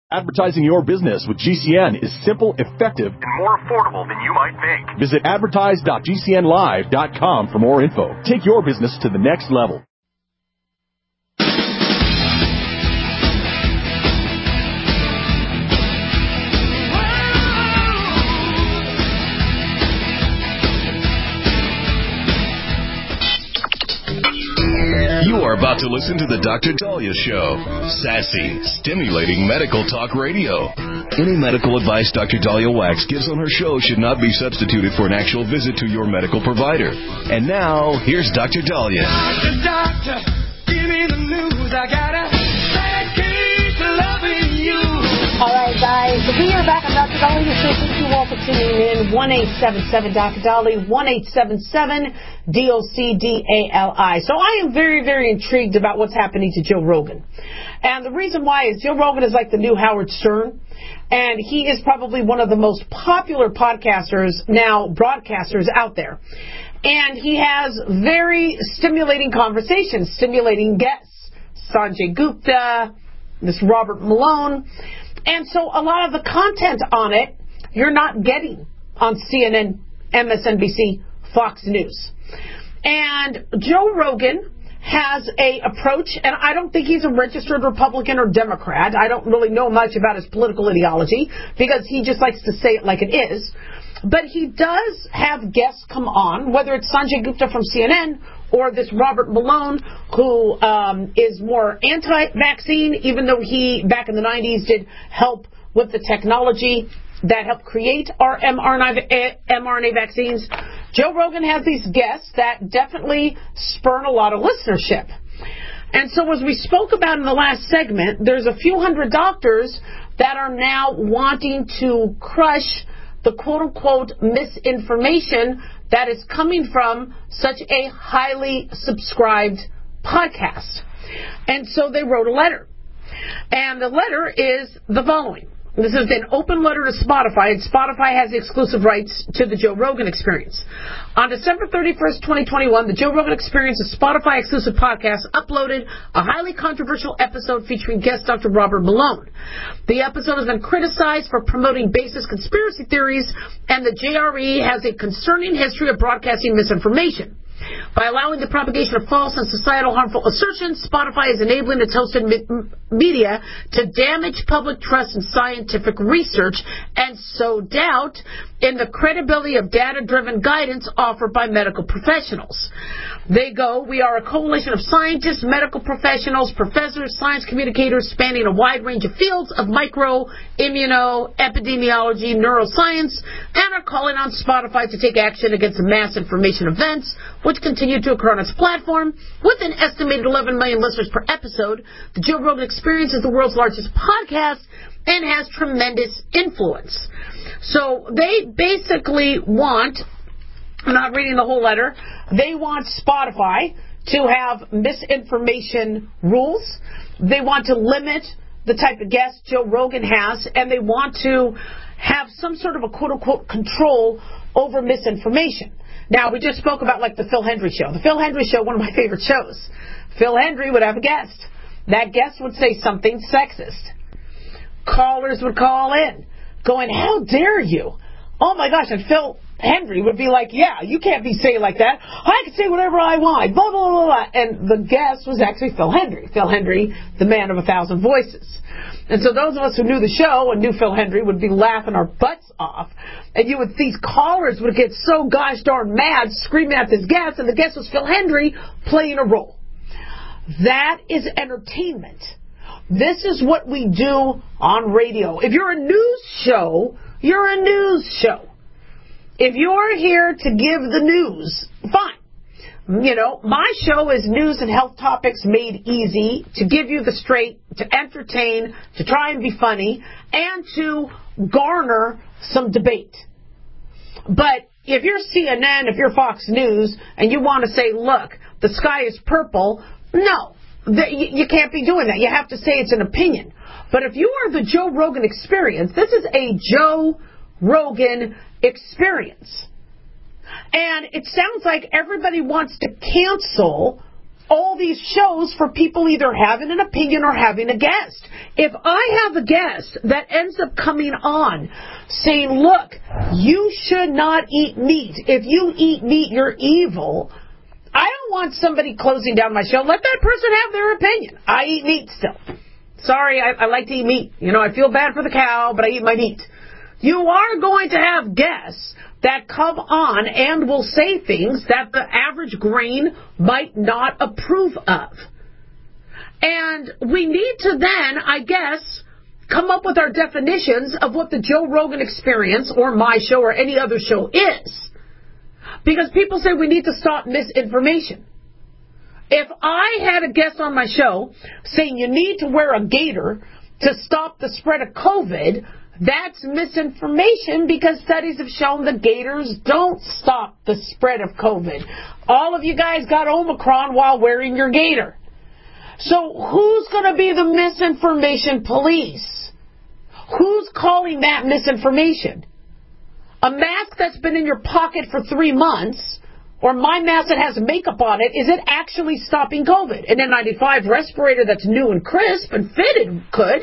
Advertising your business with GCN is simple, effective, and more affordable than you might think. Visit advertise.gcnlive.com for more info. Take your business to the next level. You are about to listen to the Dr. Daliah Show. Sassy, stimulating medical talk radio. Any medical advice Dr. Daliah Wax gives on her show should not be substituted for an actual visit to your medical provider. And now, here's Dr. Daliah. Doctor, give me the news. I got a bad case of loving you. All right, guys. We are back on Dr. Daliah Show. Thank you all for tuning in. 1-877 Dr. Daliah, 1-877-DOCDALI. So I am very, very intrigued about what's happening to Joe Rogan. And the reason why is Joe Rogan is like the new Howard Stern. And he is probably one of the most popular podcasters, now broadcasters out there. And he has very stimulating conversations, stimulating guests. Sanjay Gupta, this Robert Malone. And so a lot of the content on it, you're not getting on CNN, MSNBC, Fox News. And Joe Rogan has a approach, and I don't think he's a registered Republican or Democrat. I don't really know much about his political ideology because he just likes to say it like it is. But he does have guests come on, whether it's Sanjay Gupta from CNN or this Robert Malone, who is more anti-vaccine, even though he, back in the 90s, did help with the technology that helped create our mRNA vaccines. Joe Rogan has these guests that definitely spurn a lot of listenership. And so as we spoke about in the last segment, there's a few hundred doctors that are now wanting to crush the quote-unquote misinformation that is coming from such a highly subscribed podcast. And so they wrote a letter. And the letter is the following. This is an open letter to Spotify, and Spotify has the exclusive rights to the Joe Rogan Experience. On December 31st, 2021, the Joe Rogan Experience, a Spotify exclusive podcast, uploaded a highly controversial episode featuring guest Dr. Robert Malone. The episode has been criticized for promoting baseless conspiracy theories, and the JRE has a concerning history of broadcasting misinformation. By allowing the propagation of false and societal harmful assertions, Spotify is enabling its hosted media to damage public trust in scientific research and sow doubt in the credibility of data-driven guidance offered by medical professionals. They go, we are a coalition of scientists, medical professionals, professors, science communicators spanning a wide range of fields of micro, immuno, epidemiology, neuroscience, and are calling on Spotify to take action against the mass information events which continue to occur on its platform. With an estimated 11 million listeners per episode, the Joe Rogan Experience is the world's largest podcast and has tremendous influence. So they basically want, I'm not reading the whole letter, they want Spotify to have misinformation rules. They want to limit the type of guests Joe Rogan has, and they want to have some sort of a quote-unquote control over misinformation. Now, we just spoke about, like, the Phil Hendry Show. The Phil Hendry Show, one of my favorite shows. Phil Hendry would have a guest. That guest would say something sexist. Callers would call in, going, how dare you? Oh, my gosh, and Phil Hendry would be like, yeah, you can't be saying like that. I can say whatever I want, blah, blah, blah, blah. And the guest was actually Phil Hendry. Phil Hendry, the man of 1,000 voices. And so those of us who knew the show and knew Phil Hendry would be laughing our butts off. And these callers would get so gosh darn mad, screaming at this guest, and the guest was Phil Hendry playing a role. That is entertainment. This is what we do on radio. If you're a news show, you're a news show. If you're here to give the news, fine. You know, my show is news and health topics made easy to give you the straight, to entertain, to try and be funny, and to garner some debate. But if you're CNN, if you're Fox News, and you want to say, look, the sky is purple, no, you can't be doing that. You have to say it's an opinion. But if you are the Joe Rogan Experience, this is a Joe Rogan Experience. And it sounds like everybody wants to cancel all these shows for people either having an opinion or having a guest. If I have a guest that ends up coming on saying, look, you should not eat meat. If you eat meat, you're evil. I don't want somebody closing down my show. Let that person have their opinion. I eat meat still. Sorry, I like to eat meat. I feel bad for the cow, but I eat my meat. You are going to have guests that come on and will say things that the average grain might not approve of. And we need to then, I guess, come up with our definitions of what the Joe Rogan Experience or my show or any other show is. Because people say we need to stop misinformation. If I had a guest on my show saying you need to wear a gaiter to stop the spread of COVID, that's misinformation because studies have shown the gaiters don't stop the spread of COVID. All of you guys got Omicron while wearing your gaiter. So who's going to be the misinformation police? Who's calling that misinformation? A mask that's been in your pocket for 3 months, or my mask that has makeup on it, is it actually stopping COVID? An N95 respirator that's new and crisp and fitted could.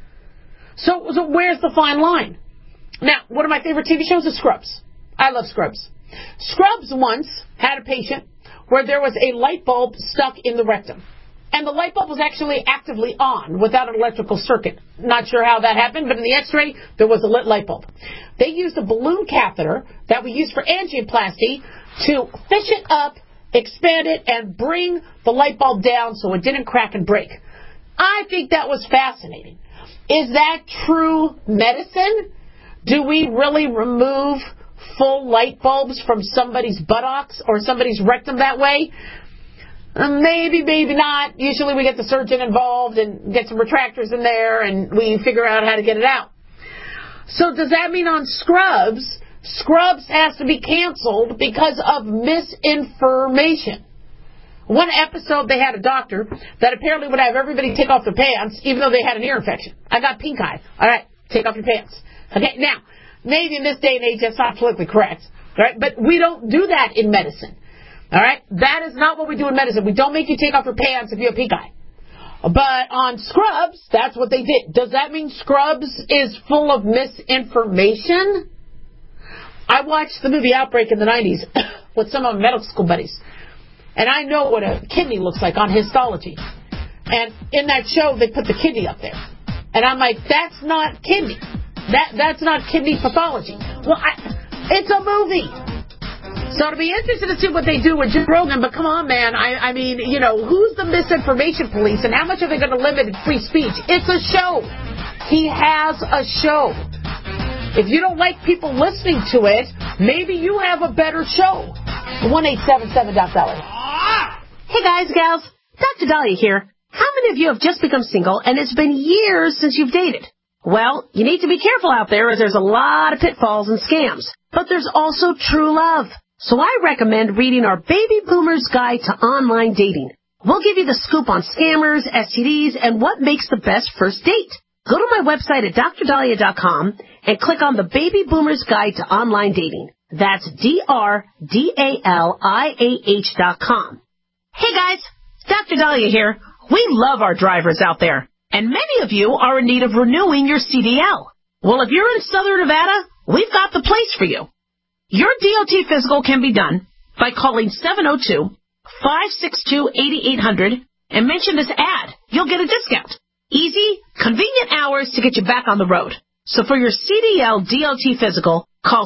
So where's the fine line? Now, one of my favorite TV shows is Scrubs. I love Scrubs. Scrubs once had a patient where there was a light bulb stuck in the rectum. And the light bulb was actually actively on without an electrical circuit. Not sure how that happened, but in the x-ray, there was a lit light bulb. They used a balloon catheter that we use for angioplasty to fish it up, expand it, and bring the light bulb down so it didn't crack and break. I think that was fascinating. Is that true medicine? Do we really remove full light bulbs from somebody's buttocks or somebody's rectum that way? Maybe, maybe not. Usually we get the surgeon involved and get some retractors in there and we figure out how to get it out. So does that mean on Scrubs has to be canceled because of misinformation? One episode, they had a doctor that apparently would have everybody take off their pants, even though they had an ear infection. I got pink eye. All right, take off your pants. Okay, now, maybe in this day and age that's not politically correct, right? But we don't do that in medicine. All right, that is not what we do in medicine. We don't make you take off your pants if you have pink eye. But on Scrubs, that's what they did. Does that mean Scrubs is full of misinformation? I watched the movie Outbreak in the 90s with some of my medical school buddies. And I know what a kidney looks like on histology. And in that show, they put the kidney up there. And I'm like, that's not kidney. That's not kidney pathology. Well, it's a movie. So it'll be interesting to see what they do with Joe Rogan. But come on, man. I mean, who's the misinformation police? And how much are they going to limit free speech? It's a show. He has a show. If you don't like people listening to it, maybe you have a better show. 1-877-DOC-DOLLAR. Hey guys, gals, Dr. Dahlia here. How many of you have just become single and it's been years since you've dated? Well, you need to be careful out there as there's a lot of pitfalls and scams. But there's also true love. So I recommend reading our Baby Boomer's Guide to Online Dating. We'll give you the scoop on scammers, STDs, and what makes the best first date. Go to my website at drdahlia.com and click on the Baby Boomer's Guide to Online Dating. That's DRDALIAH.com. Hey guys, Dr. Dahlia here. We love our drivers out there, and many of you are in need of renewing your CDL. Well, if you're in Southern Nevada, we've got the place for you. Your DOT physical can be done by calling 702-562-8800 and mention this ad. You'll get a discount. Easy, convenient hours to get you back on the road. So for your CDL DOT physical, call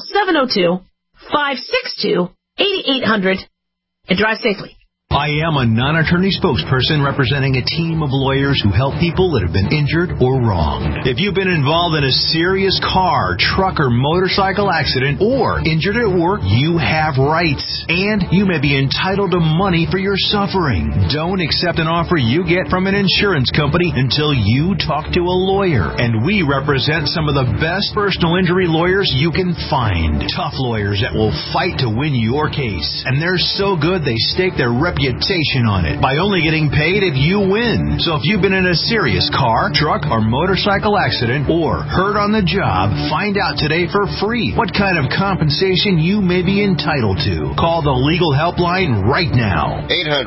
702-562-8800 and drive safely. I am a non-attorney spokesperson representing a team of lawyers who help people that have been injured or wronged. If you've been involved in a serious car, truck, or motorcycle accident or injured at work, you have rights, and you may be entitled to money for your suffering. Don't accept an offer you get from an insurance company until you talk to a lawyer. And we represent some of the best personal injury lawyers you can find. Tough lawyers that will fight to win your case. And they're so good they stake their reputation reputation on it by only getting paid if you win. So if you've been in a serious car, truck, or motorcycle accident or hurt on the job, find out today for free what kind of compensation you may be entitled to. Call the legal helpline right now.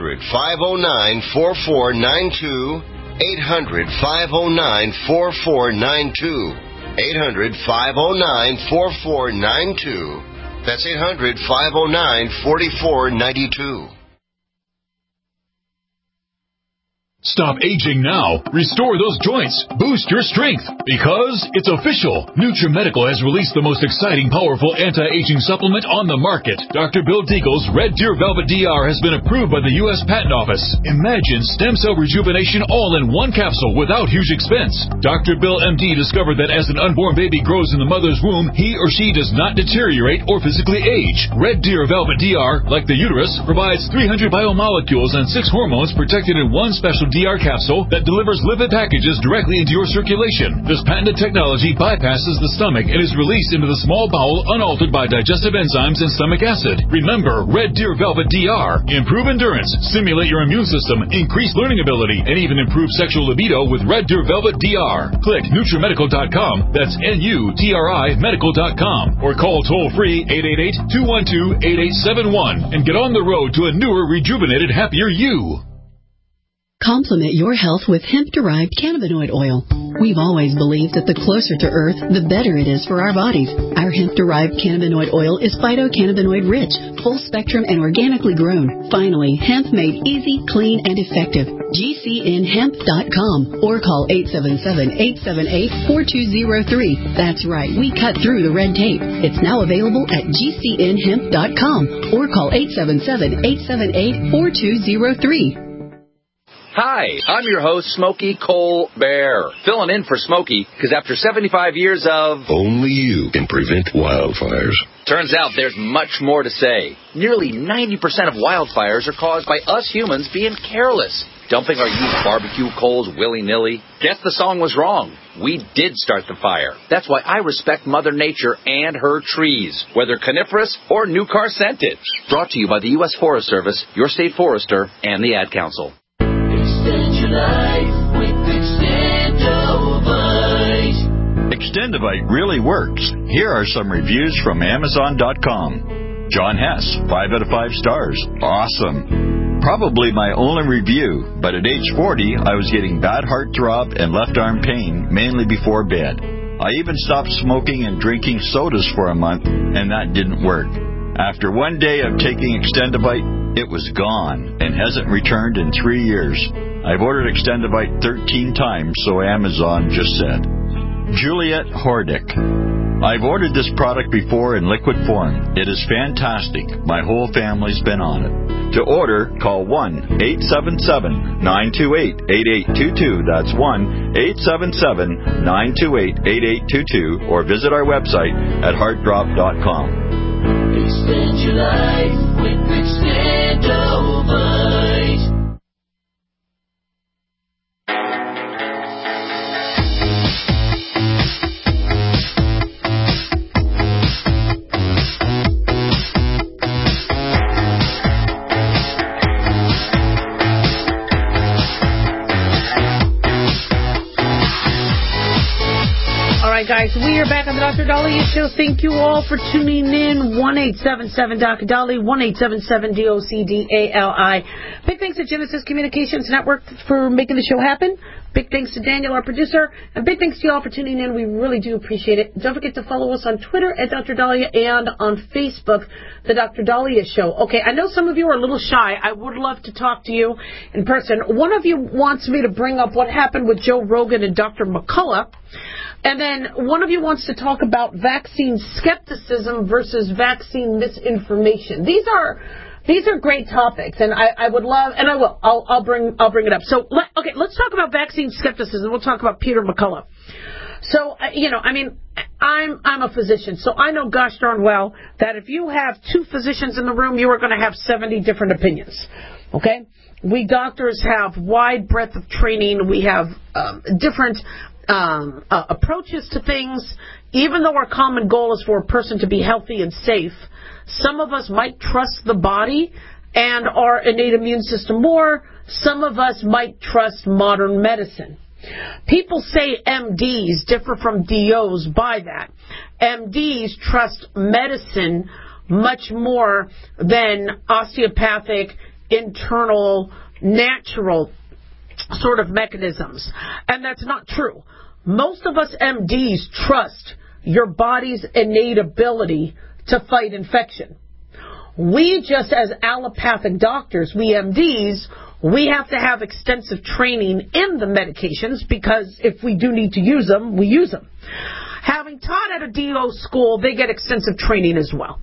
800-509-4492. 800-509-4492. 800-509-4492. That's 800-509-4492. Stop aging now. Restore those joints. Boost your strength. Because it's official. NutriMedical has released the most exciting, powerful anti-aging supplement on the market. Dr. Bill Deagle's Red Deer Velvet DR has been approved by the U.S. Patent Office. Imagine stem cell rejuvenation all in one capsule without huge expense. Dr. Bill MD discovered that as an unborn baby grows in the mother's womb, he or she does not deteriorate or physically age. Red Deer Velvet DR, like the uterus, provides 300 biomolecules and 6 hormones protected in one special DR capsule that delivers lipid packages directly into your circulation. This patented technology bypasses the stomach and is released into the small bowel unaltered by digestive enzymes and stomach acid. Remember, Red Deer Velvet DR. Improve endurance, stimulate your immune system, increase learning ability, and even improve sexual libido with Red Deer Velvet DR. Click NutriMedical.com, that's NUTRI Medical.com, or call toll-free 888-212-8871 and get on the road to a newer, rejuvenated, happier you. Complement your health with hemp-derived cannabinoid oil. We've always believed that the closer to Earth, the better it is for our bodies. Our hemp-derived cannabinoid oil is phytocannabinoid-rich, full-spectrum, and organically grown. Finally, hemp made easy, clean, and effective. GCNhemp.com or call 877-878-4203. That's right, we cut through the red tape. It's now available at GCNhemp.com or call 877-878-4203. Hi, I'm your host, Smokey Colbert, filling in for Smokey, because after 75 years of... Only you can prevent wildfires. Turns out there's much more to say. Nearly 90% of wildfires are caused by us humans being careless, dumping our used barbecue coals willy-nilly. Guess the song was wrong. We did start the fire. That's why I respect Mother Nature and her trees, whether coniferous or new car scented. Brought to you by the U.S. Forest Service, your state forester, and the Ad Council. Extend your life with Extendovite. Extendovite really works. Here are some reviews from Amazon.com. John Hess, 5 out of 5 stars. Awesome. Probably my only review, but at age 40, I was getting bad heart throb and left arm pain, mainly before bed. I even stopped smoking and drinking sodas for a month, and that didn't work. After one day of taking Extendovite, it was gone and hasn't returned in 3 years. I've ordered Extendovite 13 times, so Amazon just said. Juliet Hordick. I've ordered this product before in liquid form. It is fantastic. My whole family's been on it. To order, call 1-877-928-8822. That's 1-877-928-8822. Or visit our website at heartdrop.com. Extend your life with Extendovite. Guys, we are back on the Dr. Dahlia Show. Thank you all for tuning in. 1-877-Dr. 1-877-DOCDALI. Big thanks to Genesis Communications Network for making the show happen. Big thanks to Daniel, our producer. And big thanks to you all for tuning in. We really do appreciate it. Don't forget to follow us on Twitter at Dr. Dahlia and on Facebook, The Dr. Dahlia Show. Okay, I know some of you are a little shy. I would love to talk to you in person. One of you wants me to bring up what happened with Joe Rogan and Dr. McCullough. And then one of you wants to talk about vaccine skepticism versus vaccine misinformation. These are great topics, and I would love, and I will. I'll bring it up. So let's talk about vaccine skepticism. We'll talk about Peter McCullough. So I'm a physician, so I know gosh darn well that if you have 2 physicians in the room, you are going to have 70 different opinions. Okay, we doctors have wide breadth of training. We have different approaches to things. Even though our common goal is for a person to be healthy and safe, some of us might trust the body and our innate immune system more. Some of us might trust modern medicine. People say MDs differ from DOs by that. MDs trust medicine much more than osteopathic, internal, natural sort of mechanisms. And that's not true. Most of us MDs trust your body's innate ability to fight infection. We just, as allopathic doctors, we MDs, we have to have extensive training in the medications because if we do need to use them, we use them. Having taught at a DO school, they get extensive training as well.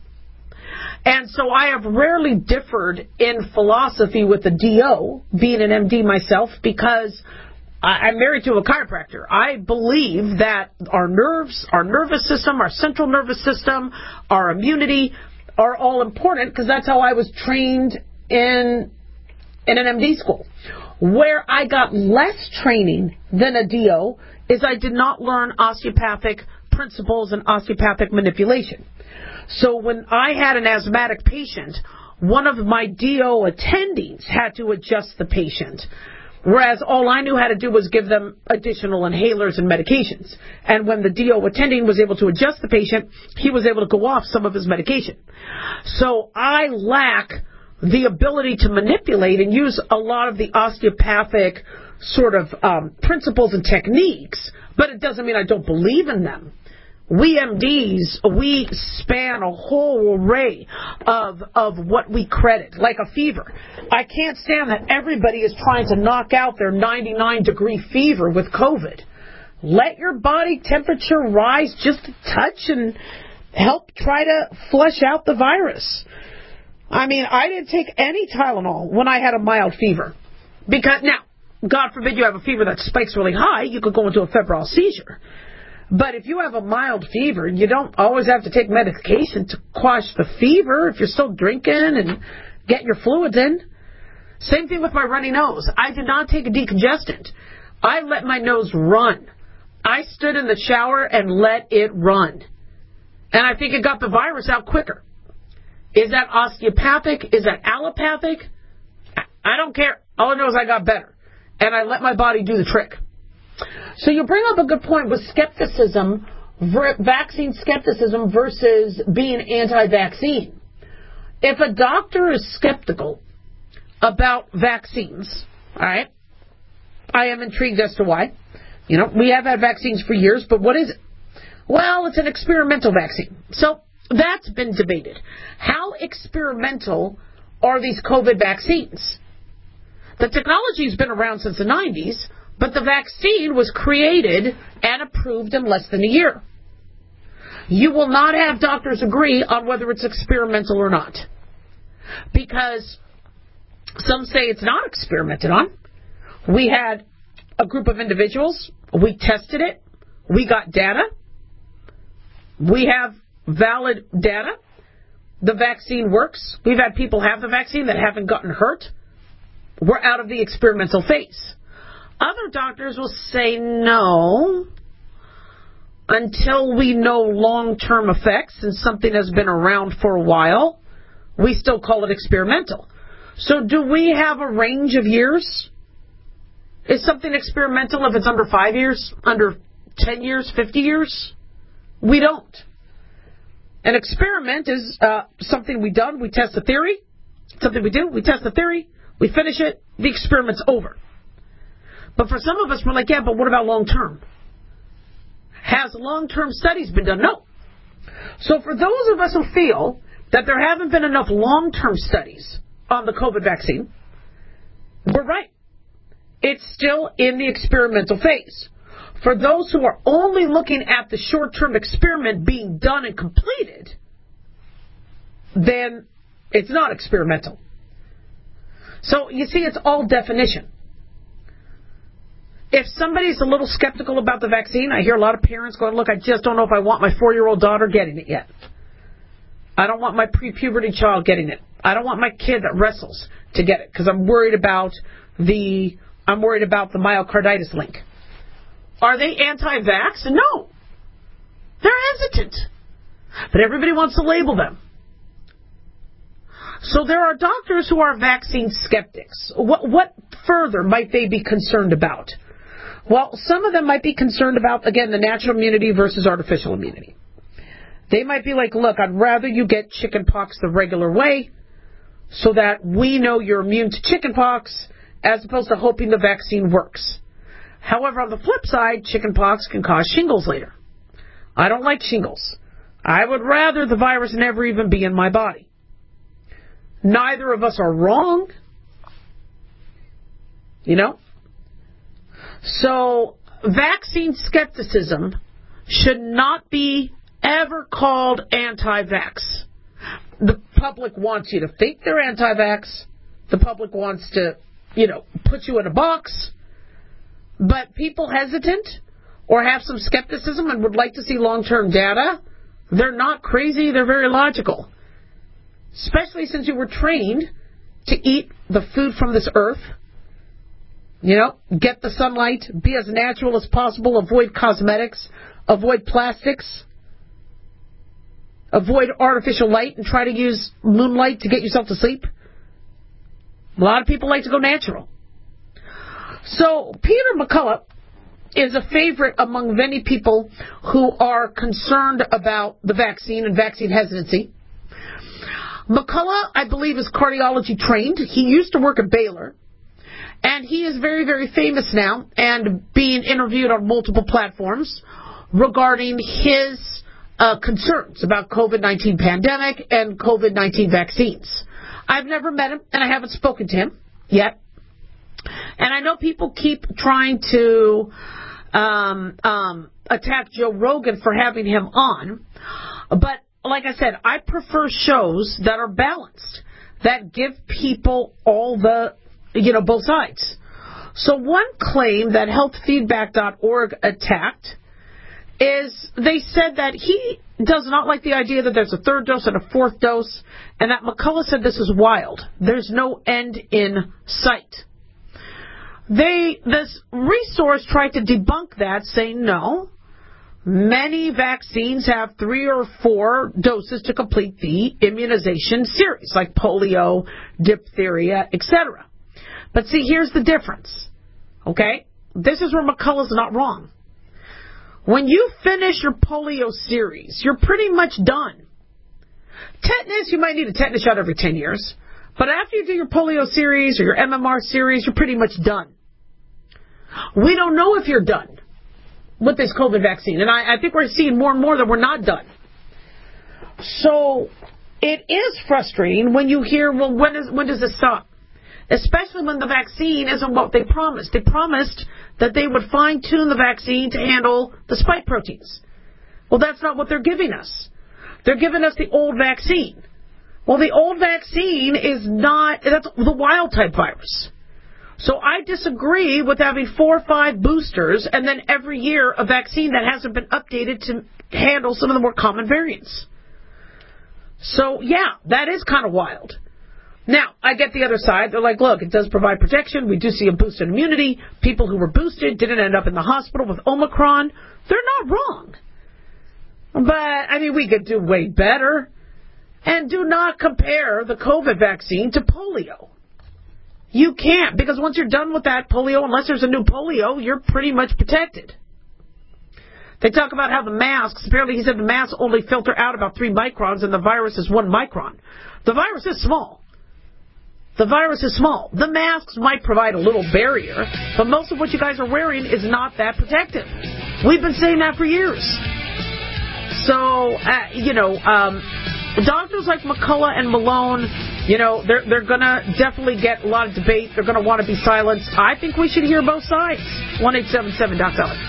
And so I have rarely differed in philosophy with the DO, being an MD myself, because I'm married to a chiropractor. I believe that our nerves, our nervous system, our central nervous system, our immunity are all important because that's how I was trained in an MD school. Where I got less training than a DO is I did not learn osteopathic principles and osteopathic manipulation. So when I had an asthmatic patient, one of my DO attendings had to adjust the patient, whereas all I knew how to do was give them additional inhalers and medications. And when the DO attending was able to adjust the patient, he was able to go off some of his medication. So I lack the ability to manipulate and use a lot of the osteopathic sort of principles and techniques, but it doesn't mean I don't believe in them. We MDs, we span a whole array of what we credit, like a fever. I can't stand that everybody is trying to knock out their 99-degree fever with COVID. Let your body temperature rise just a touch and help try to flush out the virus. I mean, I didn't take any Tylenol when I had a mild fever. Because, now, God forbid you have a fever that spikes really high, you could go into a febrile seizure. But if you have a mild fever, you don't always have to take medication to quash the fever if you're still drinking and getting your fluids in. Same thing with my runny nose. I did not take a decongestant. I let my nose run. I stood in the shower and let it run. And I think it got the virus out quicker. Is that osteopathic? Is that allopathic? I don't care. All I know is I got better. And I let my body do the trick. So you bring up a good point with skepticism, vaccine skepticism versus being anti-vaccine. If a doctor is skeptical about vaccines, all right, I am intrigued as to why. You know, we have had vaccines for years, but what is it? Well, it's an experimental vaccine. So that's been debated. How experimental are these COVID vaccines? The technology's been around since the 90s, but the vaccine was created and approved in less than a year. You will not have doctors agree on whether it's experimental or not. Because some say it's not experimented on. We had a group of individuals. We tested it. We got data. We have valid data. The vaccine works. We've had people have the vaccine that haven't gotten hurt. We're out of the experimental phase. Other doctors will say no until we know long-term effects and something has been around for a while. We still call it experimental. So do we have a range of years? Is something experimental if it's under 5 years, under 10 years, 50 years? We don't. An experiment is something we done. We test a theory. Something we do. We test the theory. We finish it. The experiment's over. But for some of us, we're like, yeah, but what about long-term? Has long-term studies been done? No. So for those of us who feel that there haven't been enough long-term studies on the COVID vaccine, we're right. It's still in the experimental phase. For those who are only looking at the short-term experiment being done and completed, then it's not experimental. So you see, it's all definition. If somebody's a little skeptical about the vaccine, I hear a lot of parents going, look, I just don't know if I want my 4-year-old daughter getting it yet. I don't want my pre-puberty child getting it. I don't want my kid that wrestles to get it because I'm worried about the myocarditis link. Are they anti-vax? No. They're hesitant. But everybody wants to label them. So there are doctors who are vaccine skeptics. What further might they be concerned about? Well, some of them might be concerned about, again, the natural immunity versus artificial immunity. They might be like, look, I'd rather you get chickenpox the regular way so that we know you're immune to chickenpox as opposed to hoping the vaccine works. However, on the flip side, chickenpox can cause shingles later. I don't like shingles. I would rather the virus never even be in my body. Neither of us are wrong. You know? So, vaccine skepticism should not be ever called anti-vax. The public wants you to think they're anti-vax. The public wants to, put you in a box. But people hesitant or have some skepticism and would like to see long-term data, they're not crazy, they're very logical. Especially since you were trained to eat the food from this earth. Get the sunlight, be as natural as possible, avoid cosmetics, avoid plastics, avoid artificial light, and try to use moonlight to get yourself to sleep. A lot of people like to go natural. So Peter McCullough is a favorite among many people who are concerned about the vaccine and vaccine hesitancy. McCullough, I believe, is cardiology trained. He used to work at Baylor. And he is very, very famous now and being interviewed on multiple platforms regarding his concerns about COVID-19 pandemic and COVID-19 vaccines. I've never met him, and I haven't spoken to him yet. And I know people keep trying to attack Joe Rogan for having him on. But like I said, I prefer shows that are balanced, that give people all the, both sides. So one claim that healthfeedback.org attacked is they said that he does not like the idea that there's a third dose and a fourth dose, and that McCullough said this is wild. There's no end in sight. This resource tried to debunk that, saying no. Many vaccines have 3 or 4 doses to complete the immunization series, like polio, diphtheria, etc. But see, here's the difference. Okay? This is where McCullough's not wrong. When you finish your polio series, you're pretty much done. Tetanus, you might need a tetanus shot every 10 years. But after you do your polio series or your MMR series, you're pretty much done. We don't know if you're done with this COVID vaccine. And I think we're seeing more and more that we're not done. So it is frustrating when you hear, well, when does this stop? Especially when the vaccine isn't what they promised. They promised that they would fine-tune the vaccine to handle the spike proteins. Well, that's not what they're giving us. They're giving us the old vaccine. Well, the old vaccine is not, that's the wild-type virus. So I disagree with having 4 or 5 boosters and then every year a vaccine that hasn't been updated to handle some of the more common variants. So, yeah, that is kind of wild. Now, I get the other side. They're like, look, it does provide protection. We do see a boost in immunity. People who were boosted didn't end up in the hospital with Omicron. They're not wrong. But, we could do way better. And do not compare the COVID vaccine to polio. You can't, because once you're done with that polio, unless there's a new polio, you're pretty much protected. They talk about how the masks, apparently he said the masks only filter out about 3 microns and the virus is 1 micron. The virus is small. The virus is small. The masks might provide a little barrier, but most of what you guys are wearing is not that protective. We've been saying that for years. So, doctors like McCullough and Malone, they're going to definitely get a lot of debate. They're going to want to be silenced. I think we should hear both sides. 1-877-DOC.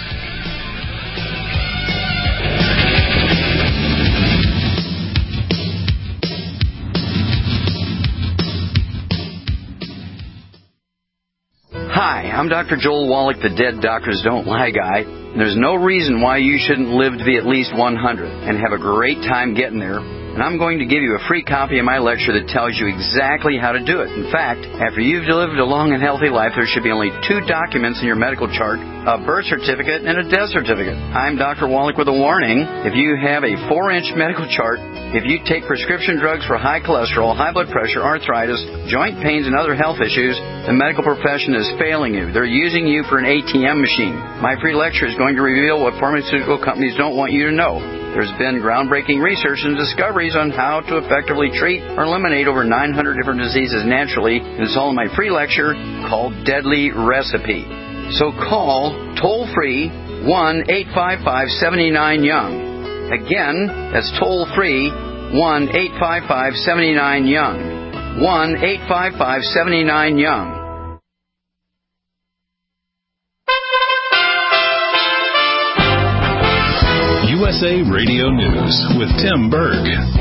Hi, I'm Dr. Joel Wallach, the Dead Doctors Don't Lie guy. There's no reason why you shouldn't live to be at least 100 and have a great time getting there and I'm going to give you a free copy of my lecture that tells you exactly how to do it. In fact, after you've lived a long and healthy life, there should be only 2 documents in your medical chart, a birth certificate and a death certificate. I'm Dr. Wallach with a warning. If you have a 4-inch medical chart, if you take prescription drugs for high cholesterol, high blood pressure, arthritis, joint pains, and other health issues, the medical profession is failing you. They're using you for an ATM machine. My free lecture is going to reveal what pharmaceutical companies don't want you to know. There's been groundbreaking research and discoveries on how to effectively treat or eliminate over 900 different diseases naturally, and it's all in my free lecture called Deadly Recipe. So call toll-free 1-855-79-YOUNG. Again, that's toll-free 1-855-79-YOUNG. 1-855-79-YOUNG. USA Radio News with Tim Berg.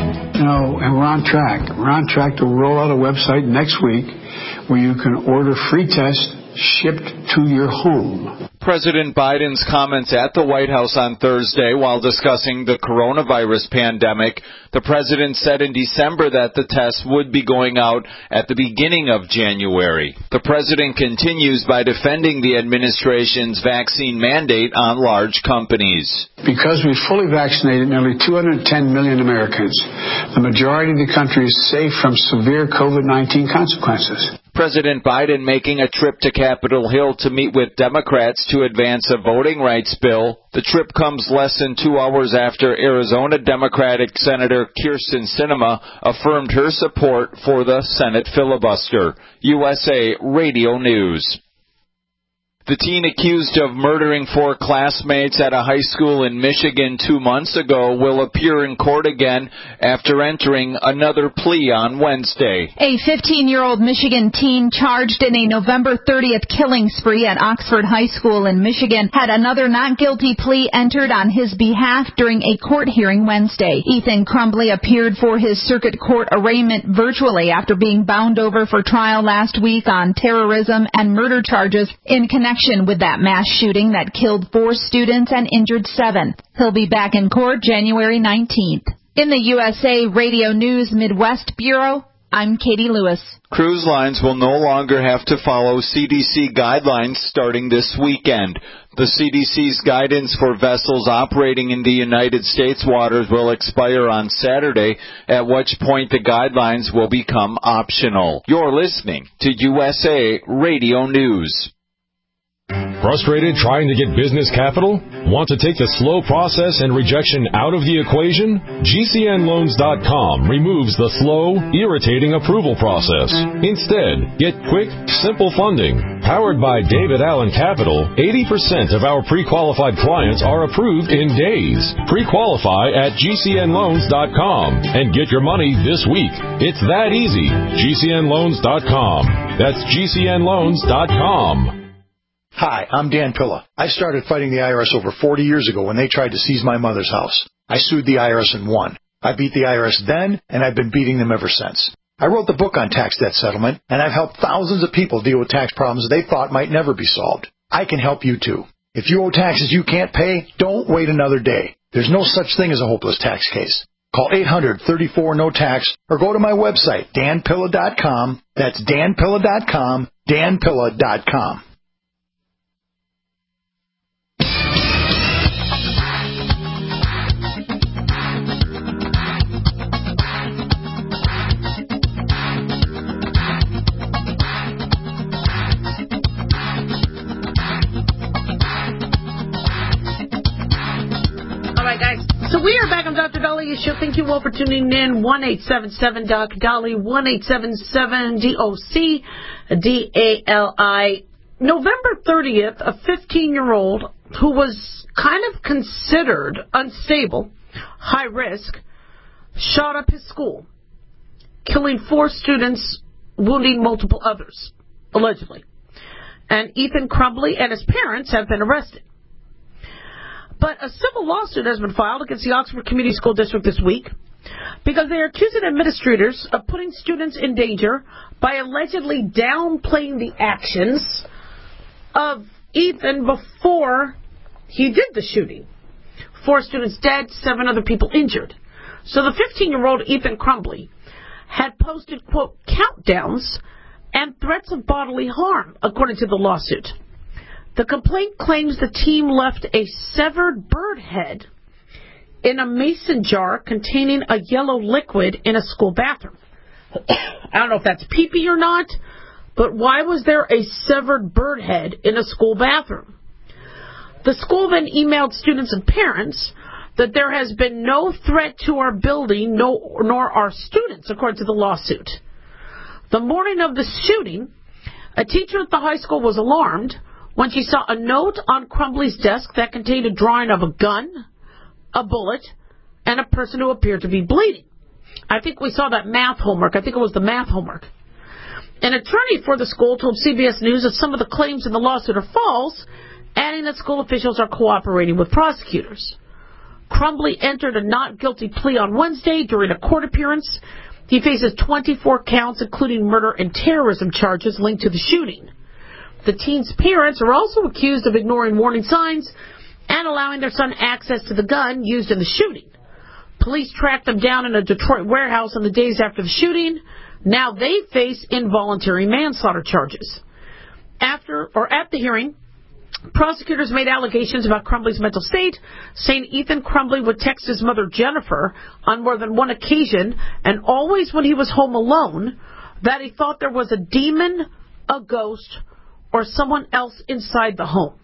And we're on track. We're on track to roll out a website next week where you can order free tests shipped to your home. President Biden's comments at the White House on Thursday while discussing the coronavirus pandemic. The president said in December that the tests would be going out at the beginning of January. The president continues by defending the administration's vaccine mandate on large companies. Because we fully vaccinated nearly 210 million Americans, the majority of the country is safe from severe COVID-19 consequences. President Biden making a trip to Capitol Hill to meet with Democrats to advance a voting rights bill. The trip comes less than 2 hours after Arizona Democratic Senator Kyrsten Sinema affirmed her support for the Senate filibuster. USA Radio News. The teen accused of murdering 4 classmates at a high school in Michigan 2 months ago will appear in court again after entering another plea on Wednesday. A 15-year-old Michigan teen charged in a November 30th killing spree at Oxford High School in Michigan had another not guilty plea entered on his behalf during a court hearing Wednesday. Ethan Crumbly appeared for his circuit court arraignment virtually after being bound over for trial last week on terrorism and murder charges in connection with that mass shooting that killed 4 students and injured 7. He'll be back in court January 19th. In the USA Radio News Midwest Bureau, I'm Katie Lewis. Cruise lines will no longer have to follow CDC guidelines starting this weekend. The CDC's guidance for vessels operating in the United States waters will expire on Saturday, at which point the guidelines will become optional. You're listening to USA Radio News. Frustrated trying to get business capital? Want to take the slow process and rejection out of the equation? GCNLoans.com removes the slow, irritating approval process. Instead, get quick, simple funding. Powered by David Allen Capital, 80% of our pre-qualified clients are approved in days. Pre-qualify at GCNLoans.com and get your money this week. It's that easy. GCNLoans.com. That's GCNLoans.com. Hi, I'm Dan Pilla. I started fighting the IRS over 40 years ago when they tried to seize my mother's house. I sued the IRS and won. I beat the IRS then, and I've been beating them ever since. I wrote the book on tax debt settlement, and I've helped thousands of people deal with tax problems they thought might never be solved. I can help you too. If you owe taxes you can't pay, don't wait another day. There's no such thing as a hopeless tax case. Call 800-34-NO-TAX or go to my website, danpilla.com. That's danpilla.com, danpilla.com. So we are back on Dr. Dalia's show. Thank you all for tuning in. 1-877-Doc-Dali, 1-877-DOC-DALI. November 30th, a 15-year-old who was kind of considered unstable, high risk, shot up his school, killing 4 students, wounding multiple others, allegedly. And Ethan Crumbly and his parents have been arrested. But a civil lawsuit has been filed against the Oxford Community School District this week because they are accusing administrators of putting students in danger by allegedly downplaying the actions of Ethan before he did the shooting. 4 students dead, 7 other people injured. So the 15-year-old Ethan Crumbley had posted, quote, countdowns and threats of bodily harm, according to the lawsuit. The complaint claims the team left a severed bird head in a mason jar containing a yellow liquid in a school bathroom. I don't know if that's pee-pee or not, but why was there a severed bird head in a school bathroom? The school then emailed students and parents that there has been no threat to our building, nor our students, according to the lawsuit. The morning of the shooting, a teacher at the high school was alarmed when she saw a note on Crumbley's desk that contained a drawing of a gun, a bullet, and a person who appeared to be bleeding. I think we saw that math homework. I think it was the math homework. An attorney for the school told CBS News that some of the claims in the lawsuit are false, adding that school officials are cooperating with prosecutors. Crumbley entered a not guilty plea on Wednesday during a court appearance. He faces 24 counts, including murder and terrorism charges linked to the shooting. The teen's parents are also accused of ignoring warning signs and allowing their son access to the gun used in the shooting. Police tracked them down in a Detroit warehouse in the days after the shooting. Now they face involuntary manslaughter charges. At the hearing, prosecutors made allegations about Crumbley's mental state, saying Ethan Crumbley would text his mother Jennifer on more than one occasion, and always when he was home alone, that he thought there was a demon, a ghost, or someone else inside the home.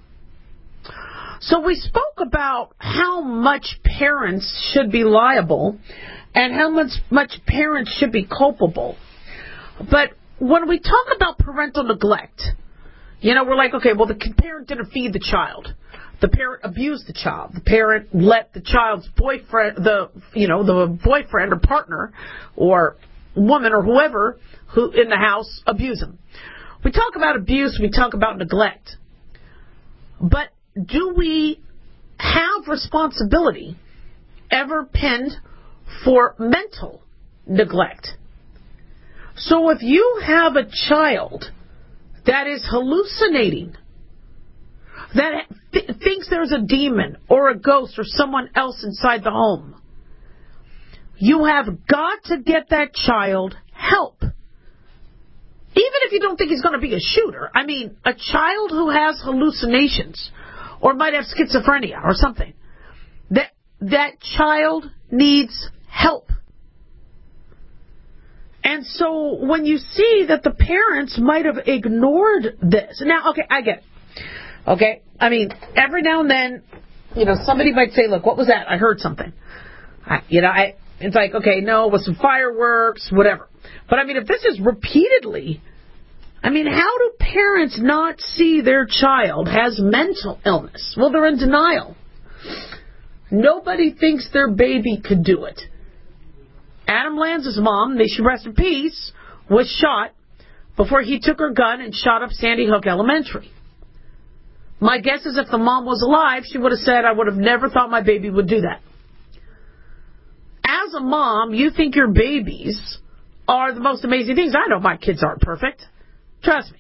So we spoke about how much parents should be liable and how much parents should be culpable. But when we talk about parental neglect, we're like, okay, well, the parent didn't feed the child. The parent abused the child. The parent let the child's boyfriend, the boyfriend or partner or woman or whoever who in the house abuse him. We talk about abuse, we talk about neglect. But do we have responsibility ever pinned for mental neglect? So if you have a child that is hallucinating, that thinks there's a demon or a ghost or someone else inside the home, you have got to get that child help. Even if you don't think he's going to be a shooter. I mean, a child who has hallucinations or might have schizophrenia or something, that child needs help. And so when you see that the parents might have ignored this. Now, okay, I get it. Okay? I mean, every now and then, somebody might say, look, what was that? I heard something. It's like, okay, no, it was some fireworks, whatever. But, I mean, if this is repeatedly, how do parents not see their child has mental illness? Well, they're in denial. Nobody thinks their baby could do it. Adam Lanza's mom, may she rest in peace, was shot before he took her gun and shot up Sandy Hook Elementary. My guess is if the mom was alive, she would have said, I would have never thought my baby would do that. As a mom, you think your babies are the most amazing things. I know my kids aren't perfect. Trust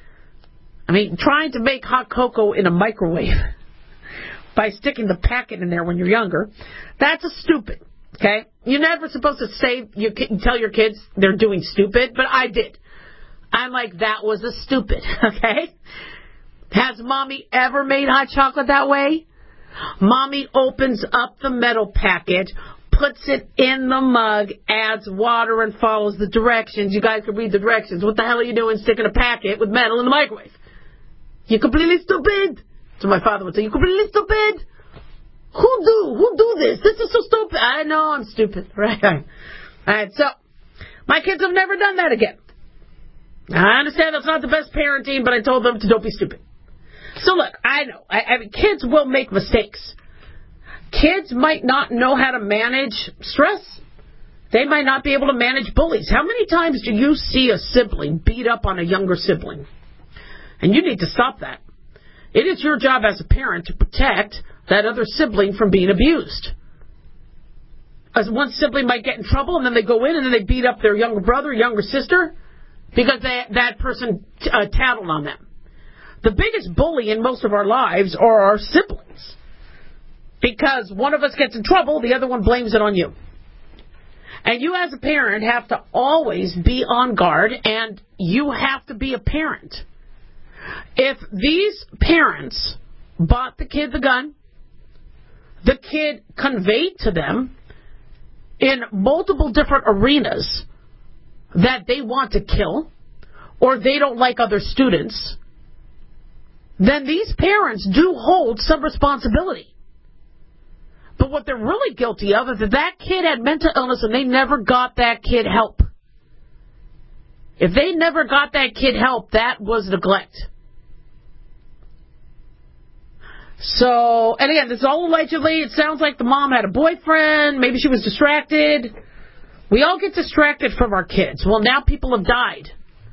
me. Trying to make hot cocoa in a microwave by sticking the packet in there when you're younger, that's stupid. Okay? You're never supposed to tell your kids they're doing stupid, but I did. I'm like, that was a stupid. Okay? Has Mommy ever made hot chocolate that way? Mommy opens up the metal packet, puts it in the mug, adds water, and follows the directions. You guys can read the directions. What the hell are you doing sticking a packet with metal in the microwave? You completely stupid. So my father would say, you completely stupid? Who do this? This is so stupid. I know I'm stupid. Right. All right. So my kids have never done that again. I understand that's not the best parenting, but I told them to don't be stupid. So look, I know. Kids will make mistakes. Kids might not know how to manage stress. They might not be able to manage bullies. How many times do you see a sibling beat up on a younger sibling? And you need to stop that. It is your job as a parent to protect that other sibling from being abused. As one sibling might get in trouble and then they go in and then they beat up their younger brother, younger sister because that person tattled on them. The biggest bully in most of our lives are our siblings. Because one of us gets in trouble, the other one blames it on you. And you as a parent have to always be on guard, and you have to be a parent. If these parents bought the kid the gun, the kid conveyed to them in multiple different arenas that they want to kill, or they don't like other students, then these parents do hold some responsibility. But what they're really guilty of is that that kid had mental illness and they never got that kid help. If they never got that kid help, that was neglect. So, and again, this is all allegedly. It sounds like the mom had a boyfriend. Maybe she was distracted. We all get distracted from our kids. Well, now people have died.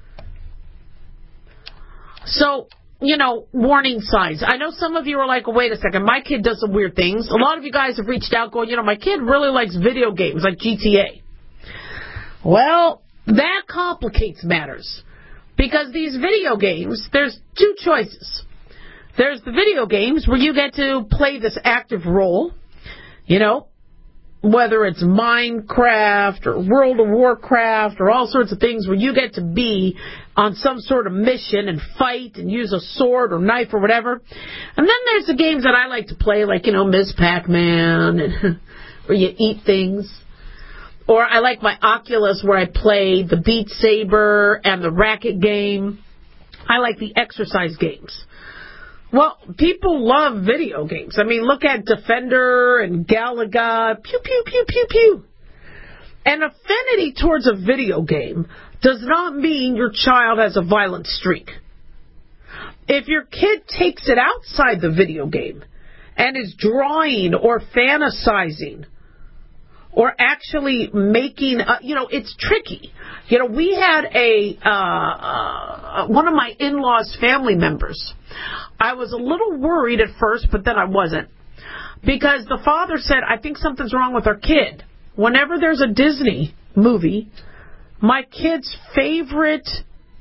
So, warning signs. I know some of you are like, wait a second, my kid does some weird things. A lot of you guys have reached out going, my kid really likes video games like GTA. Well, that complicates matters. Because these video games, there's two choices. There's the video games where you get to play this active role, whether it's Minecraft or World of Warcraft or all sorts of things where you get to be on some sort of mission and fight and use a sword or knife or whatever. And then there's the games that I like to play, like, Ms. Pac-Man, and where you eat things. Or I like my Oculus where I play the Beat Saber and the racket game. I like the exercise games. Well, people love video games. I mean, look at Defender and Galaga. Pew, pew, pew, pew, pew. An affinity towards a video game does not mean your child has a violent streak. If your kid takes it outside the video game and is drawing or fantasizing or actually making, it's tricky. We had one of my in-laws' family members. I was a little worried at first, but then I wasn't. Because the father said, I think something's wrong with our kid. Whenever there's a Disney movie, my kid's favorite,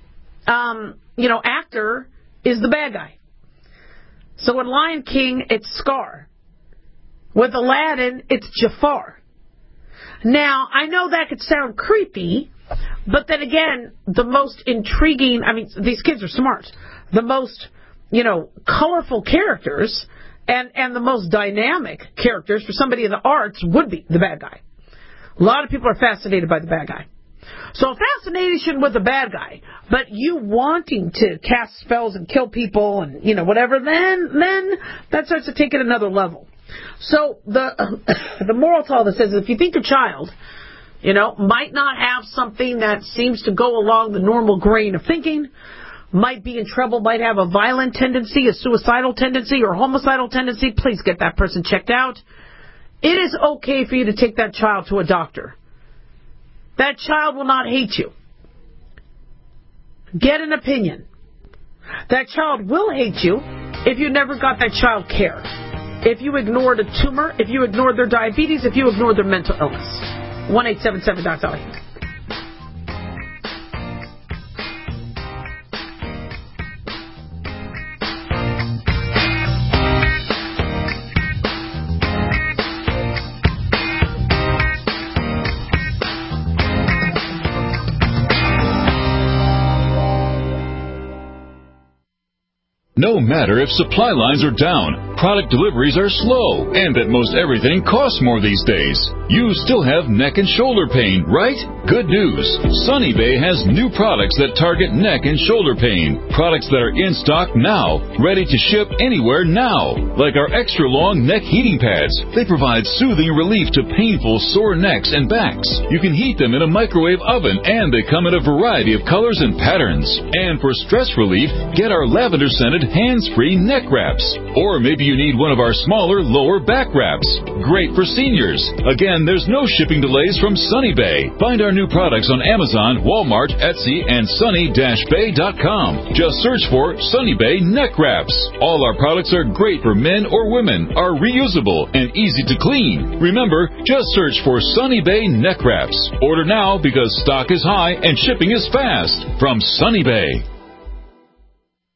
actor is the bad guy. So in Lion King, it's Scar. With Aladdin, it's Jafar. Now, I know that could sound creepy, but then again, the most intriguing, these kids are smart. The most, colorful characters and the most dynamic characters for somebody in the arts would be the bad guy. A lot of people are fascinated by the bad guy. So fascination with the bad guy, but you wanting to cast spells and kill people and, whatever, then that starts to take it another level. So the moral to all this is if you think your child, might not have something that seems to go along the normal grain of thinking, might be in trouble, might have a violent tendency, a suicidal tendency, or homicidal tendency, please get that person checked out. It is okay for you to take that child to a doctor. That child will not hate you. Get an opinion. That child will hate you if you never got that child care. If you ignored a tumor, if you ignored their diabetes, if you ignored their mental illness. 1-877-DOC-DOLLY. No matter if supply lines are down, product deliveries are slow, and that most everything costs more these days, you still have neck and shoulder pain, right? Good news. Sunny Bay has new products that target neck and shoulder pain. Products that are in stock now, ready to ship anywhere now. Like our extra long neck heating pads. They provide soothing relief to painful sore necks and backs. You can heat them in a microwave oven, and they come in a variety of colors and patterns. And for stress relief, get our lavender-scented hands-free neck wraps. Or maybe you need one of our smaller lower back wraps. Great for seniors. Again, there's no shipping delays from Sunny Bay. Find our new products on Amazon, Walmart, Etsy, and sunny-bay.com. Just search for Sunny Bay neck wraps. All our products are great for men or women, are reusable, and easy to clean. Remember, just search for Sunny Bay neck wraps. Order now because stock is high and shipping is fast. From Sunny Bay.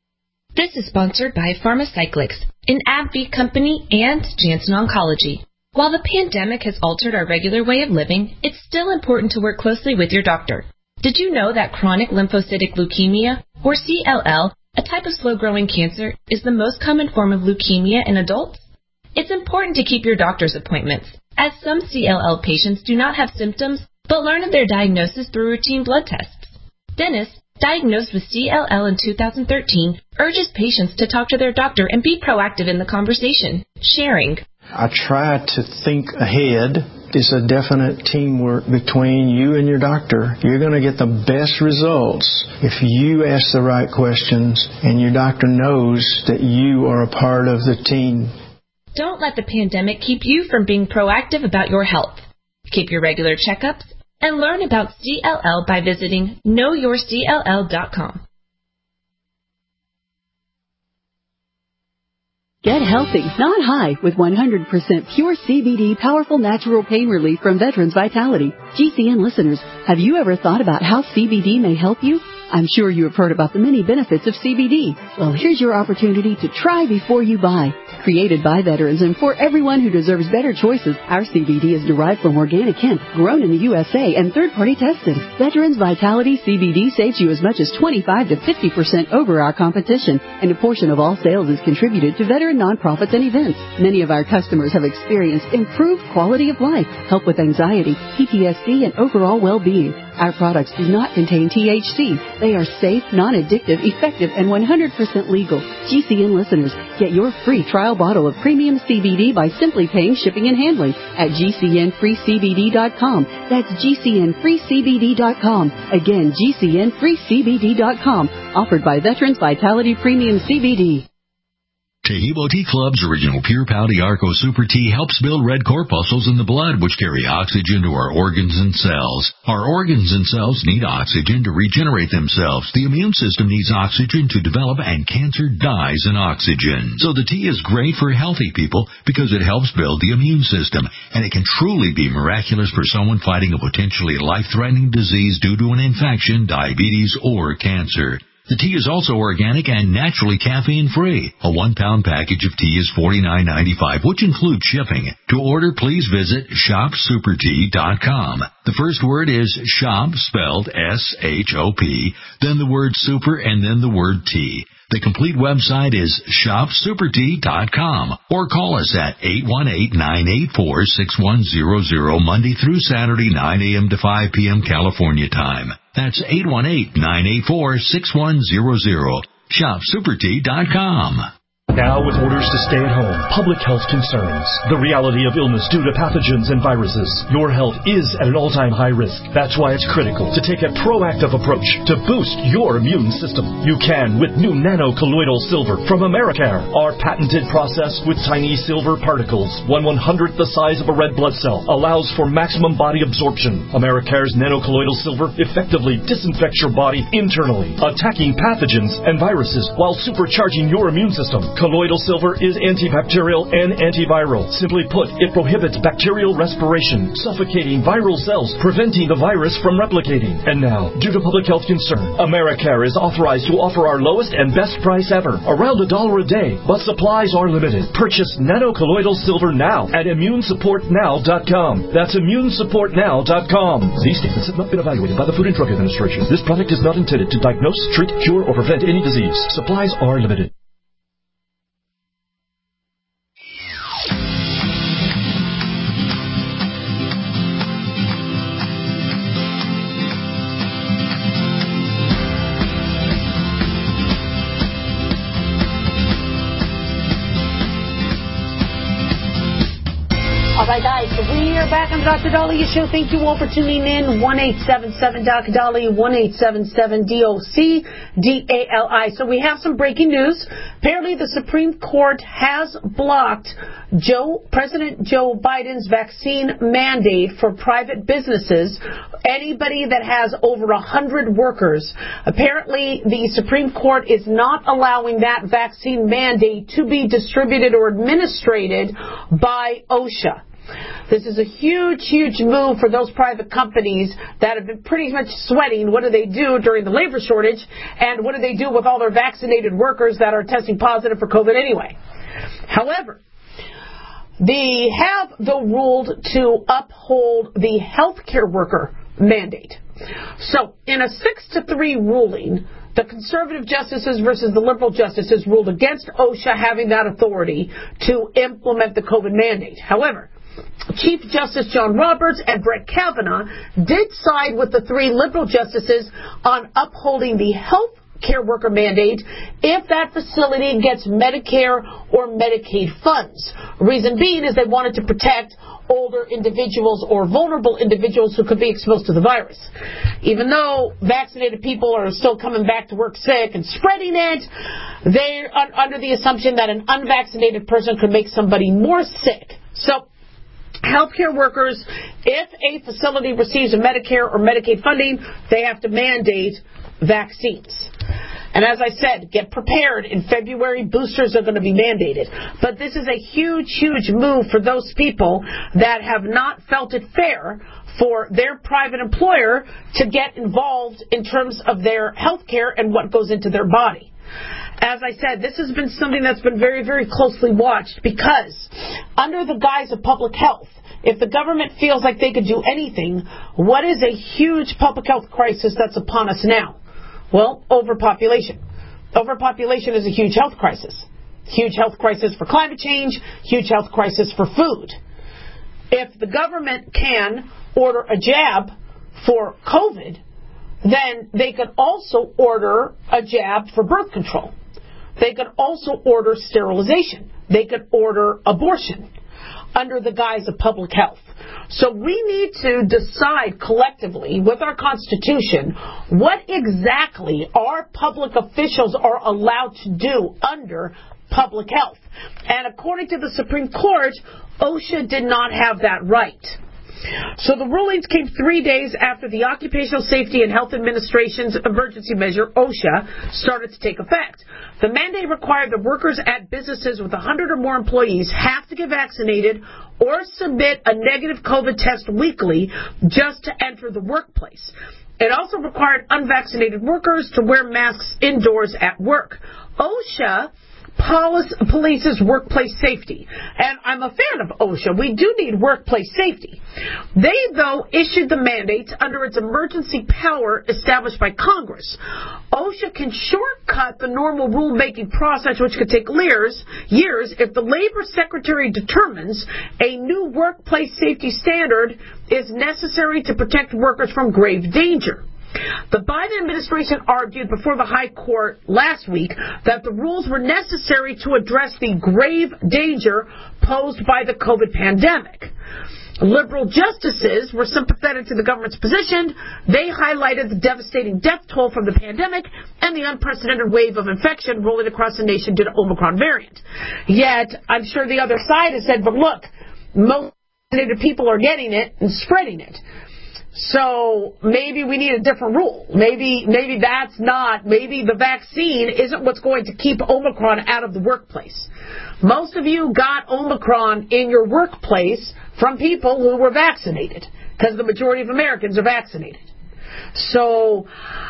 This is sponsored by Pharmacyclics, an AbbVie company, and Janssen Oncology. While the pandemic has altered our regular way of living, it's still important to work closely with your doctor. Did you know that chronic lymphocytic leukemia, or CLL, a type of slow-growing cancer, is the most common form of leukemia in adults? It's important to keep your doctor's appointments, as some CLL patients do not have symptoms but learn of their diagnosis through routine blood tests. Dennis, diagnosed with CLL in 2013, urges patients to talk to their doctor and be proactive in the conversation, sharing. I try to think ahead. It's a definite teamwork between you and your doctor. You're going to get the best results if you ask the right questions and your doctor knows that you are a part of the team. Don't let the pandemic keep you from being proactive about your health. Keep your regular checkups and learn about CLL by visiting knowyourcll.com. Get healthy, not high, with 100% pure CBD powerful natural pain relief from Veterans Vitality. GCN listeners, have you ever thought about how CBD may help you? I'm sure you have heard about the many benefits of CBD. Well, here's your opportunity to try before you buy. Created by veterans and for everyone who deserves better choices, our CBD is derived from organic hemp, grown in the USA and third-party tested. Veterans Vitality CBD saves you as much as 25 to 50% over our competition, and a portion of all sales is contributed to veteran nonprofits and events. Many of our customers have experienced improved quality of life, help with anxiety, PTSD, and overall well-being. Our products do not contain THC. They are safe, non-addictive, effective, and 100% legal. GCN listeners, get your free trial bottle of premium CBD by simply paying shipping and handling at GCNFreeCBD.com. That's GCNFreeCBD.com. Again, GCNFreeCBD.com. Offered by Veterans Vitality Premium CBD. Tahibo Tea Club's original Pure Pau Arco Super Tea helps build red corpuscles in the blood, which carry oxygen to our organs and cells. Our organs and cells need oxygen to regenerate themselves. The immune system needs oxygen to develop, and cancer dies in oxygen. So the tea is great for healthy people because it helps build the immune system, and it can truly be miraculous for someone fighting a potentially life-threatening disease due to an infection, diabetes, or cancer. The tea is also organic and naturally caffeine-free. A 1-pound package of tea is $49.95, which includes shipping. To order, please visit shopsupertea.com. The first word is shop, spelled S-H-O-P, then the word super, and then the word tea. The complete website is shopsupertea.com, or call us at 818-984-6100, Monday through Saturday, 9 a.m. to 5 p.m. California time. That's 818-984-6100. ShopSuperTea.com. Now with orders to stay at home, public health concerns, the reality of illness due to pathogens and viruses, your health is at an all-time high risk. That's why it's critical to take a proactive approach to boost your immune system. You can with new nano-colloidal silver from Americare. Our patented process with tiny silver particles, 1/100th the size of a red blood cell, allows for maximum body absorption. Americare's nano-colloidal silver effectively disinfects your body internally, attacking pathogens and viruses while supercharging your immune system. Colloidal silver is antibacterial and antiviral. Simply put, it prohibits bacterial respiration, suffocating viral cells, preventing the virus from replicating. And now, due to public health concern, Americare is authorized to offer our lowest and best price ever, around $1 a day, but supplies are limited. Purchase nano-colloidal silver now at immunesupportnow.com. That's immunesupportnow.com. These statements have not been evaluated by the Food and Drug Administration. This product is not intended to diagnose, treat, cure, or prevent any disease. Supplies are limited. All right, guys, so we are back on Dr. Dahlia Show. Thank you all for tuning in. 1-877-Dr. 1-877-DOC-DALI. So we have some breaking news. Apparently, the Supreme Court has blocked President Joe Biden's vaccine mandate for private businesses, anybody that has over 100 workers. Apparently, the Supreme Court is not allowing that vaccine mandate to be distributed or administered by OSHA. This is a huge, huge move for those private companies that have been pretty much sweating. What do they do during the labor shortage? And what do they do with all their vaccinated workers that are testing positive for COVID anyway? However, have ruled to uphold the healthcare worker mandate. So, in a 6-3 ruling, the conservative justices versus the liberal justices ruled against OSHA having that authority to implement the COVID mandate. However, Chief Justice John Roberts and Brett Kavanaugh did side with the 3 liberal justices on upholding the health care worker mandate if that facility gets Medicare or Medicaid funds. Reason being is they wanted to protect older individuals or vulnerable individuals who could be exposed to the virus. Even though vaccinated people are still coming back to work sick and spreading it, they're under the assumption that an unvaccinated person could make somebody more sick. So healthcare workers, if a facility receives a Medicare or Medicaid funding, they have to mandate vaccines. And as I said, get prepared. In February, boosters are going to be mandated. But this is a huge, huge move for those people that have not felt it fair for their private employer to get involved in terms of their health care and what goes into their body. As I said, this has been something that's been very, very closely watched because under the guise of public health, if the government feels like they could do anything, what is a huge public health crisis that's upon us now? Well, overpopulation. Overpopulation is a huge health crisis. Huge health crisis for climate change, huge health crisis for food. If the government can order a jab for COVID, then they could also order a jab for birth control. They could also order sterilization. They could order abortion under the guise of public health. So we need to decide collectively with our Constitution what exactly our public officials are allowed to do under public health. And according to the Supreme Court, OSHA did not have that right. So the rulings came 3 days after the Occupational Safety and Health Administration's emergency measure, OSHA, started to take effect. The mandate required that workers at businesses with 100 or more employees have to get vaccinated or submit a negative COVID test weekly just to enter the workplace. It also required unvaccinated workers to wear masks indoors at work. OSHA polices workplace safety. And I'm a fan of OSHA. We do need workplace safety. They, though, issued the mandates under its emergency power established by Congress. OSHA can shortcut the normal rulemaking process, which could take years, if the Labor Secretary determines a new workplace safety standard is necessary to protect workers from grave danger. The Biden administration argued before the High Court last week that the rules were necessary to address the grave danger posed by the COVID pandemic. Liberal justices were sympathetic to the government's position. They highlighted the devastating death toll from the pandemic and the unprecedented wave of infection rolling across the nation due to Omicron variant. Yet, I'm sure the other side has said, but look, most people are getting it and spreading it. So maybe we need a different rule. Maybe the vaccine isn't what's going to keep Omicron out of the workplace. Most of you got Omicron in your workplace from people who were vaccinated, because the majority of Americans are vaccinated. So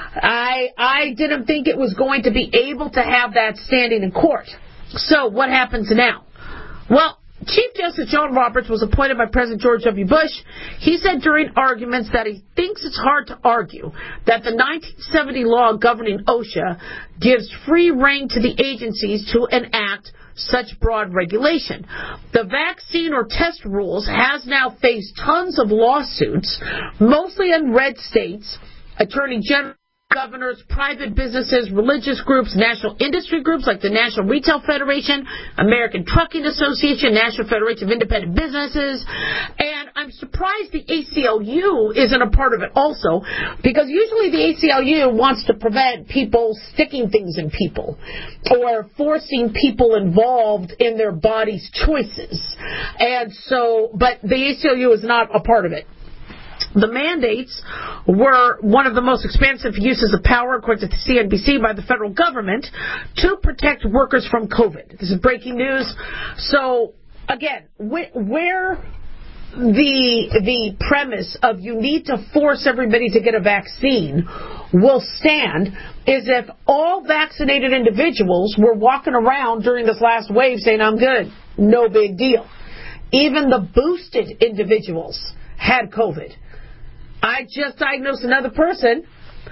I didn't think it was going to be able to have that standing in court. So what happens now? Well, Chief Justice John Roberts was appointed by President George W. Bush. He said during arguments that he thinks it's hard to argue that the 1970 law governing OSHA gives free rein to the agencies to enact such broad regulation. The vaccine or test rules has now faced tons of lawsuits, mostly in red states, attorney general, governors, private businesses, religious groups, national industry groups like the National Retail Federation, American Trucking Association, National Federation of Independent Businesses, and I'm surprised the ACLU isn't a part of it also, because usually the ACLU wants to prevent people sticking things in people or forcing people involved in their body's choices. And so, but the ACLU is not a part of it. The mandates were one of the most expansive uses of power, according to CNBC, by the federal government to protect workers from COVID. This is breaking news. So, again, where the premise of you need to force everybody to get a vaccine will stand is if all vaccinated individuals were walking around during this last wave saying, I'm good, no big deal. Even the boosted individuals had COVID. I just diagnosed another person.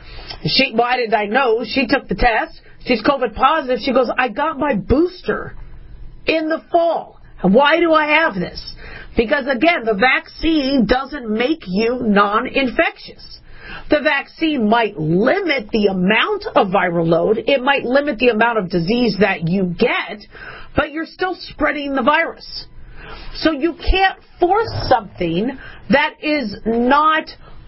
I didn't diagnose. She took the test. She's COVID positive. She goes, I got my booster in the fall. Why do I have this? Because, again, the vaccine doesn't make you non-infectious. The vaccine might limit the amount of viral load. It might limit the amount of disease that you get, but you're still spreading the virus. So you can't force something that is not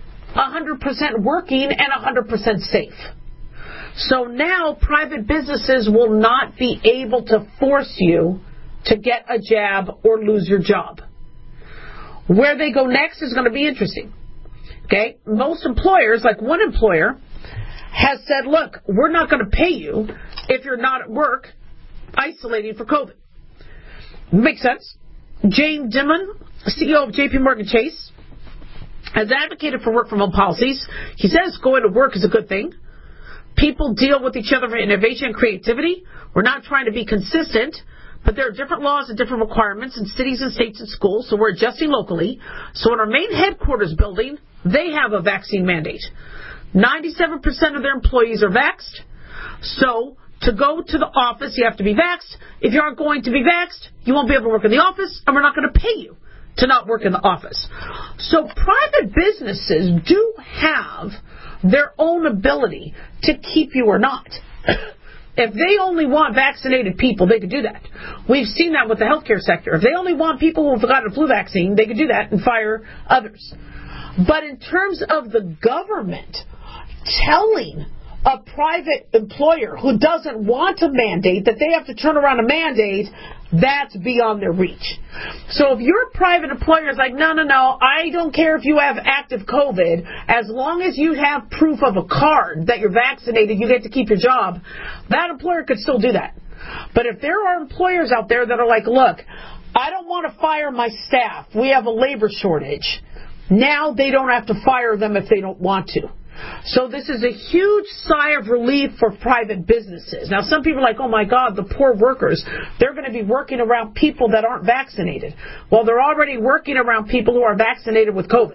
100% working and 100% safe. So now private businesses will not be able to force you to get a jab or lose your job. Where they go next is going to be interesting. Okay? Most employers, like one employer, has said, look, we're not going to pay you if you're not at work isolating for COVID. Makes sense. James Dimon, CEO of J.P. Morgan Chase, has advocated for work-from-home policies. He says going to work is a good thing. People deal with each other for innovation and creativity. We're not trying to be consistent, but there are different laws and different requirements in cities and states and schools, so we're adjusting locally. So in our main headquarters building, they have a vaccine mandate. 97% of their employees are vaxxed. So to go to the office, you have to be vaxxed. If you aren't going to be vaxxed, you won't be able to work in the office, and we're not going to pay you to not work in the office. So private businesses do have their own ability to keep you or not. If they only want vaccinated people, they could do that. We've seen that with the healthcare sector. If they only want people who have gotten a flu vaccine, they could do that and fire others. But in terms of the government telling a private employer who doesn't want to mandate that they have to turn around a mandate, that's beyond their reach. So if your private employer is like, no, I don't care if you have active COVID, as long as you have proof of a card that you're vaccinated, you get to keep your job, that employer could still do that. But if there are employers out there that are like, look, I don't want to fire my staff, we have a labor shortage, now they don't have to fire them if they don't want to. So this is a huge sigh of relief for private businesses. Now, some people are like, oh, my God, the poor workers, they're going to be working around people that aren't vaccinated. Well, they're already working around people who are vaccinated with COVID.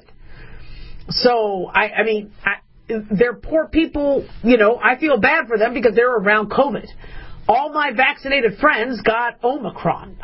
So, I mean, they're poor people, I feel bad for them because they're around COVID. All my vaccinated friends got Omicron.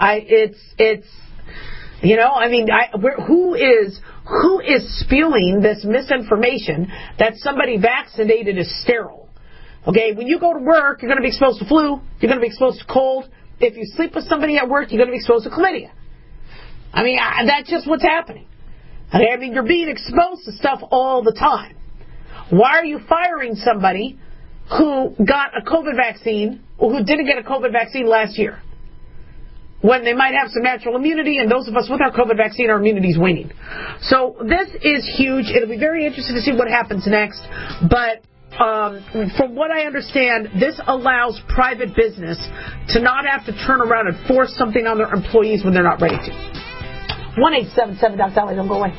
Who is spewing this misinformation that somebody vaccinated is sterile? Okay, when you go to work, you're going to be exposed to flu, you're going to be exposed to cold. If you sleep with somebody at work, you're going to be exposed to chlamydia. I mean, that's just what's happening. Okay, I mean, you're being exposed to stuff all the time. Why are you firing somebody who got a COVID vaccine or who didn't get a COVID vaccine last year, when they might have some natural immunity, and those of us with our COVID vaccine, our immunity is waning? So this is huge. It'll be very interesting to see what happens next. But from what I understand, this allows private business to not have to turn around and force something on their employees when they're not ready to. 1-877 Dr. Dolly, don't go away.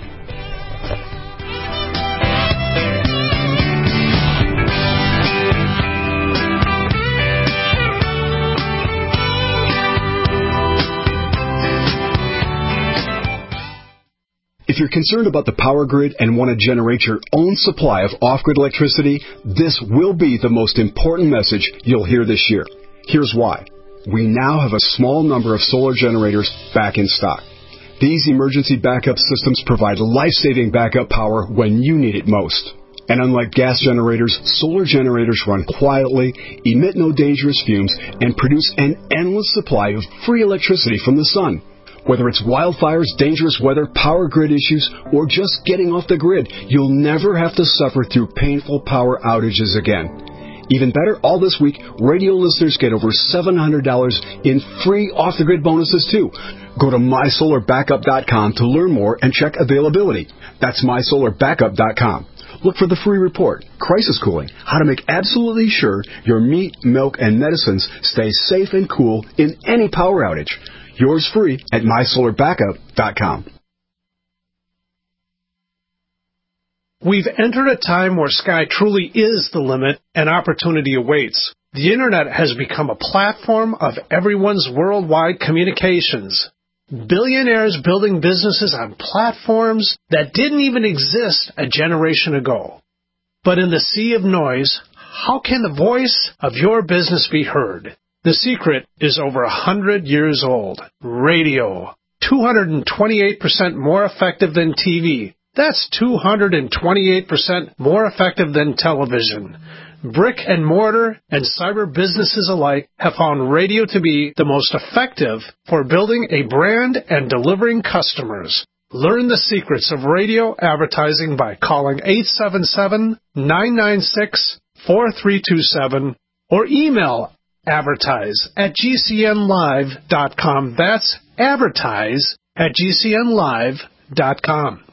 If you're concerned about the power grid and want to generate your own supply of off-grid electricity, this will be the most important message you'll hear this year. Here's why. We now have a small number of solar generators back in stock. These emergency backup systems provide life-saving backup power when you need it most. And unlike gas generators, solar generators run quietly, emit no dangerous fumes, and produce an endless supply of free electricity from the sun. Whether it's wildfires, dangerous weather, power grid issues, or just getting off the grid, you'll never have to suffer through painful power outages again. Even better, all this week, radio listeners get over $700 in free off-the-grid bonuses, too. Go to MySolarBackup.com to learn more and check availability. That's MySolarBackup.com. Look for the free report, Crisis Cooling, how to make absolutely sure your meat, milk, and medicines stay safe and cool in any power outage. Yours free at MySolarBackup.com. We've entered a time where sky truly is the limit and opportunity awaits. The Internet has become a platform of everyone's worldwide communications. Billionaires building businesses on platforms that didn't even exist a generation ago. But in the sea of noise, how can the voice of your business be heard? The secret is over 100 years old. Radio. 228% more effective than TV. That's 228% more effective than television. Brick and mortar and cyber businesses alike have found radio to be the most effective for building a brand and delivering customers. Learn the secrets of radio advertising by calling 877-996-4327 or email advertise@gcnlive.com. That's advertise@gcnlive.com.